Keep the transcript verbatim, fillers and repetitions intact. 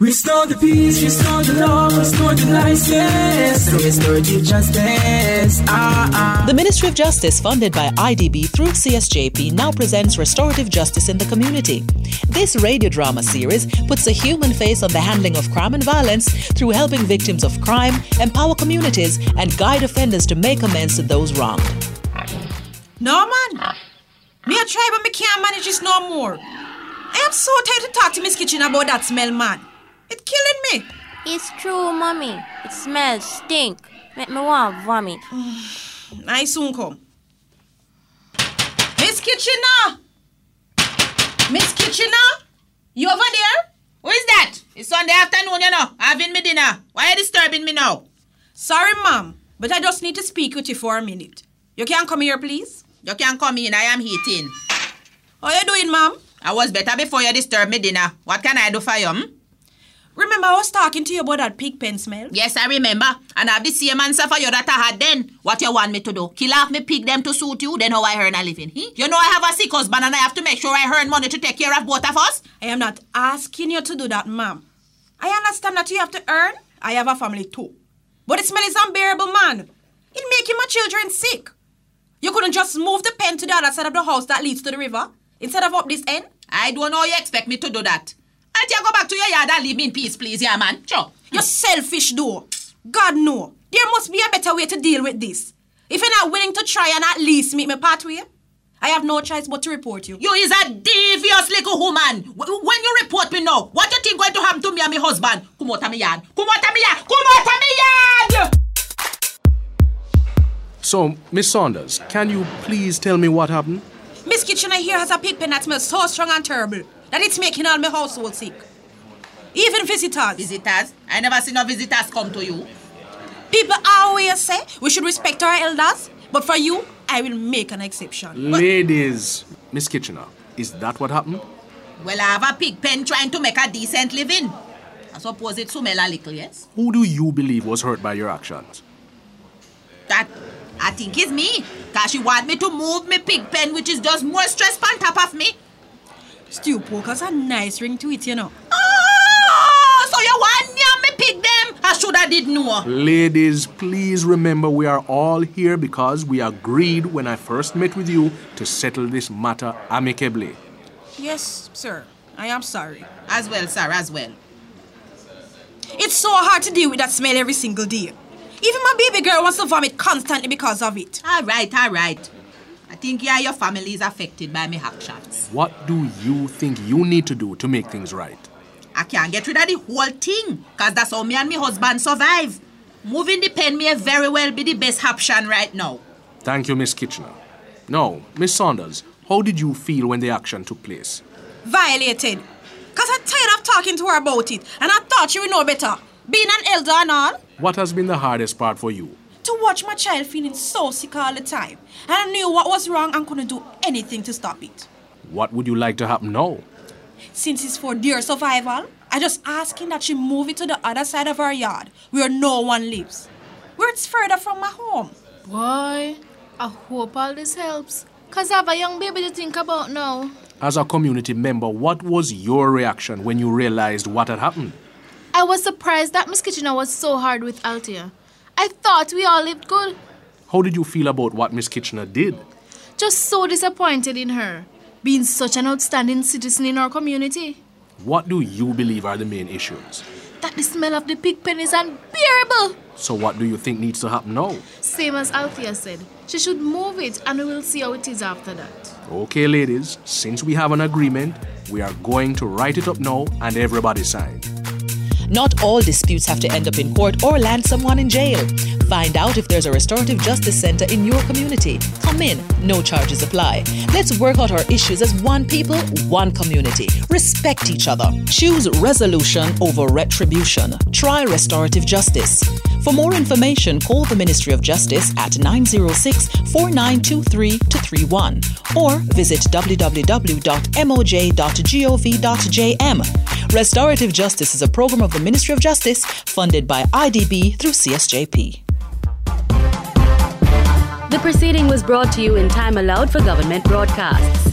Restore the peace, restore the love, restore the license, restorative justice. Ah, ah. The Ministry of Justice, funded by I D B through C S J P, now presents Restorative Justice in the Community. This radio drama series puts a human face on the handling of crime and violence through helping victims of crime, empower communities, and guide offenders to make amends to those wronged. No, man. Me a try, but me can't manage this no more. I am so tired to talk to Miss Kitchen about that smell, man. It's killing me. It's true, mommy. It smells stink. Make me want vomit. I soon come. Miss Kitchener! Miss Kitchener? You over there? Who is that? It's Sunday afternoon, you know. Having me dinner. Why are you disturbing me now? Sorry, ma'am, but I just need to speak with you for a minute. You can come here, please? You can come in. I am eating. How you doing, ma'am? I was better before you disturb me dinner. What can I do for you? Hmm? Remember I was talking to you about that pig pen smell? Yes, I remember. And I have the same answer for you that I had then. What you want me to do? Kill off me pig them to suit you? Then how I earn a living? Hmm? You know I have a sick husband and I have to make sure I earn money to take care of both of us? I am not asking you to do that, ma'am. I understand that you have to earn. I have a family too. But the smell is unbearable, man. It's making my children sick. You couldn't just move the pen to the other side of the house that leads to the river instead of up this end? I don't know you expect me to do that. I tell you go back to your yard and leave me in peace, please, yeah, man. Sure. You're selfish, though. God, no. There must be a better way to deal with this. If you're not willing to try and at least meet me pathway, I have no choice but to report you. You is a devious little woman. When you report me now, what do you think going to happen to me and my husband? Come out of my yard. Come out of my yard. Come out of my yard! So, Miss Saunders, can you please tell me what happened? Miss Kitchener here has a pig pen that smells so strong and terrible that it's making all my household sick. Even visitors. Visitors? I never seen no visitors come to you. People always say we should respect our elders, but for you, I will make an exception. Ladies, Miss Kitchener, is that what happened? Well, I have a pig pen trying to make a decent living. I suppose it smell a little, yes? Who do you believe was hurt by your actions? That, I think, is me. Because she want me to move my pig pen, which is just more stress on top of me. Stew pork has a nice ring to it, you know. Oh, so you want me and me pig them? I should have did know. Ladies, please remember we are all here because we agreed when I first met with you to settle this matter amicably. Yes, sir. I am sorry. As well, sir, as well. It's so hard to deal with that smell every single day. Even my baby girl wants to vomit constantly because of it. All right, all right. I think yeah, your family is affected by my actions. What do you think you need to do to make things right? I can't get rid of the whole thing, because that's how me and my husband survive. Moving the pen may very well be the best option right now. Thank you, Miss Kitchener. Now, Miss Saunders, how did you feel when the action took place? Violated. Because I'm tired of talking to her about it, and I thought she would know better. Being an elder and all. What has been the hardest part for you? To watch my child feeling so sick all the time. And I knew what was wrong and couldn't do anything to stop it. What would you like to happen now? Since it's for dear survival, I just asking that she move it to the other side of our yard, where no one lives. Where it's further from my home. Boy, I hope all this helps. Because I have a young baby to think about now. As a community member, what was your reaction when you realized what had happened? I was surprised that Miss Kitchener was so hard with Althea. I thought we all lived good. How did you feel about what Miss Kitchener did? Just so disappointed in her, being such an outstanding citizen in our community. What do you believe are the main issues? That the smell of the pig pen is unbearable. So what do you think needs to happen now? Same as Althea said. She should move it and we will see how it is after that. Okay, ladies, since we have an agreement, we are going to write it up now and everybody sign. Not all disputes have to end up in court or land someone in jail. Find out if there's a restorative justice center in your community. Come in, no charges apply. Let's work out our issues as one people, one community. Respect each other. Choose resolution over retribution. Try restorative justice. For more information, call the Ministry of Justice at nine zero six, four nine two three, two three one or visit w w w dot m o j dot gov dot j m. Restorative Justice is a program of the Ministry of Justice funded by I D B through C S J P. The proceeding was brought to you in time allowed for government broadcasts.